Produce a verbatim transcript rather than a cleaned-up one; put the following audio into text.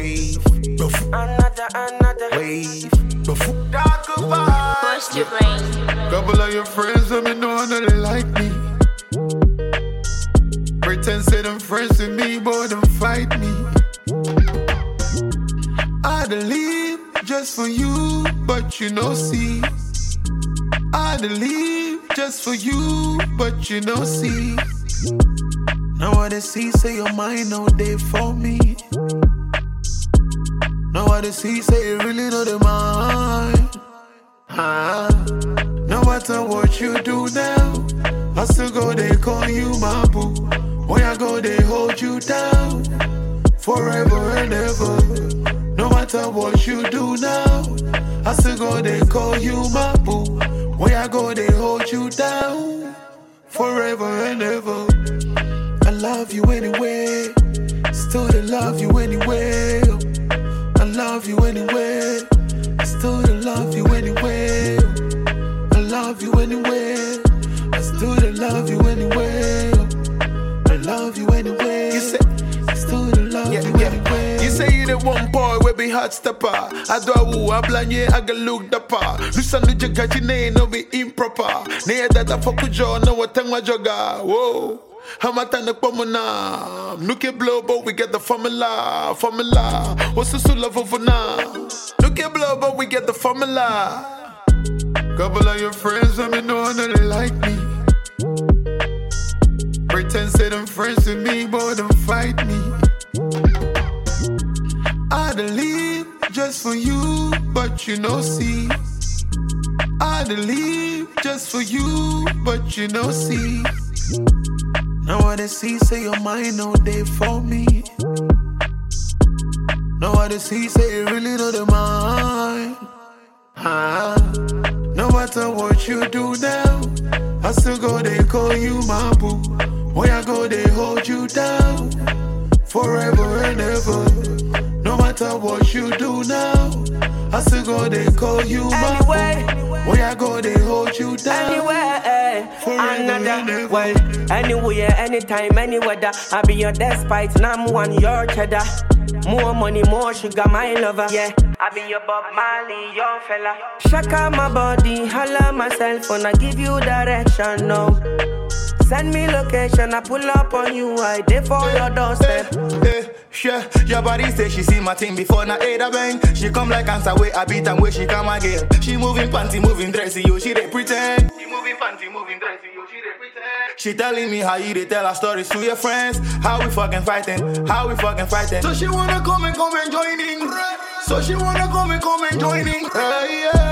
wave. Another, another wave. Talk about Push your brain. Couple of your friends let me know that they like me. Pretend say them friends with me, but them fight me. I'd leave just for you, but you know see. I'd leave just for you, but you know see. Now what they see say your mind no day for me. Now what they see say you really know the mind. Ah. No matter what you do now, I still go they call you my boo. When I go they hold you down forever and ever. No matter what you do now, I still go they call you my boo. When I go they hold you down forever and ever. I love you anyway, still they love you anyway. I love you anyway, still they love you anyway. I love you anyway, I still they love you anyway. I love you anyway. You say, I still they love yeah, you yeah. anyway. You say you the one boy we be hot stepper. I do a woo, I blanye, I get look the pa. Listen to your gajine, no be improper. Near that I fuck with you, no what time I joga. Whoa. I'm at the pomona. Look at blow, but we get the formula. Formula. What's the soul of over now? Look at blow, but we get the formula. Couple of your friends let me know that they like me. Pretend say them friends with me, but them fight me. I'd leave just for you, but you know see. I'd leave just for you, but you know see. Now what they see say your mind no day for me. Now what they see say you really know the mind. Ah. No matter what you do now, I still go they call you my boo. When I go they hold you down forever and ever. No matter what you do now, I still go they call you my anyway. boo. When I go they hold you down anyway. forever Another and ever. well, anywhere, anytime, any weather. I be your despite, now I'm one your cheddar. More money, more sugar, my lover. Yeah, I be your Bob Marley, your fella. Shaka my body, holla myself, and I give you direction now. Send me location, I pull up on you, I dey for your doorstep. Hey, hey, yeah, your body say she see my thing before na aid a bang. She come like answer way I beat and where she come again. She moving panty, moving dressy, yo, she dey pretend. She moving panty, moving dressy, yo, she dey pretend. She telling me how you dey tell her stories to your friends. How we fucking fighting, how we fucking fighting. So she wanna come and come and join in. So she wanna come and come and join in. Hey, yeah.